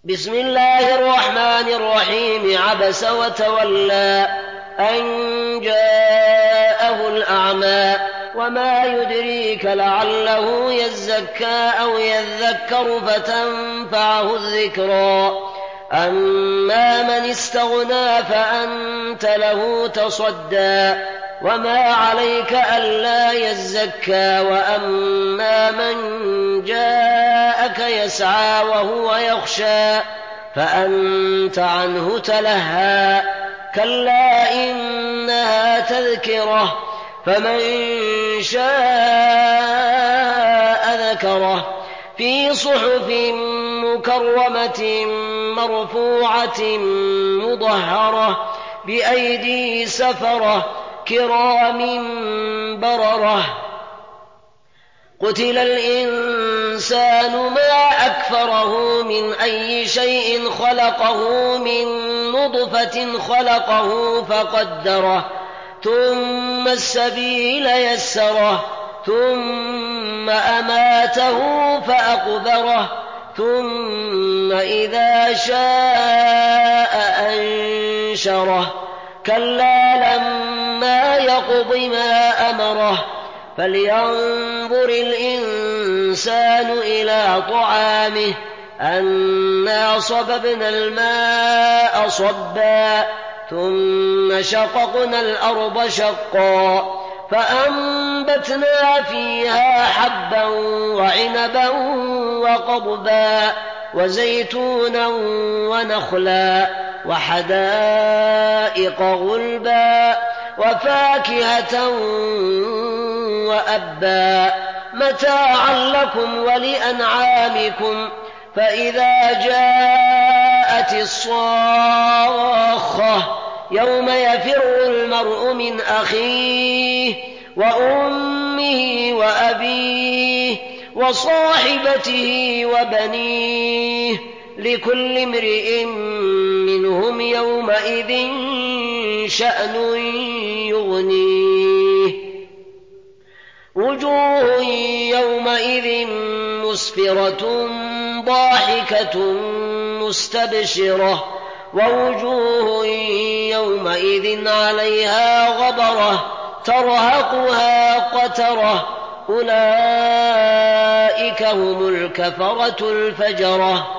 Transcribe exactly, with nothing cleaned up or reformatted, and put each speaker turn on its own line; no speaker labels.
بسم الله الرحمن الرحيم عبس وتولى أن جاءه الأعمى وما يدريك لعله يزكى أو يذكر فتنفعه الذكرى أما من استغنى فأنت له تصدى وما عليك ألا يزكى وأما من جاءك يسعى وهو يخشى فأنت عنه تلهى كلا إنها تذكرة فمن شاء ذكره في صحف مكرمة مرفوعة مطهرة بأيدي سفرة كرام بررة قتل الإنسان ما أكفره من أي شيء خلقه من نطفة خلقه فقدره ثم السبيل يسره ثم أماته فأقبره ثم إذا شاء أنشره كلا لما يقض ما أمره فلينظر الإنسان إلى طعامه أنا صببنا الماء صبا ثم شققنا الأرض شقا فأنبتنا فيها حبا وعنبا وقضبا وزيتونا ونخلا وحدائق غلبا وفاكهة وأبا متاعا لكم ولأنعامكم فإذا جاءت الصاخة يوم يفر المرء من أخيه وأمه وأبيه وصاحبته وبنيه لكل امرئ منهم يومئذ شأن يغنيه وجوه يومئذ مسفرة ضاحكة مستبشرة ووجوه يومئذ عليها غبرة ترهقها قترة أولئك هم الكفرة الفجرة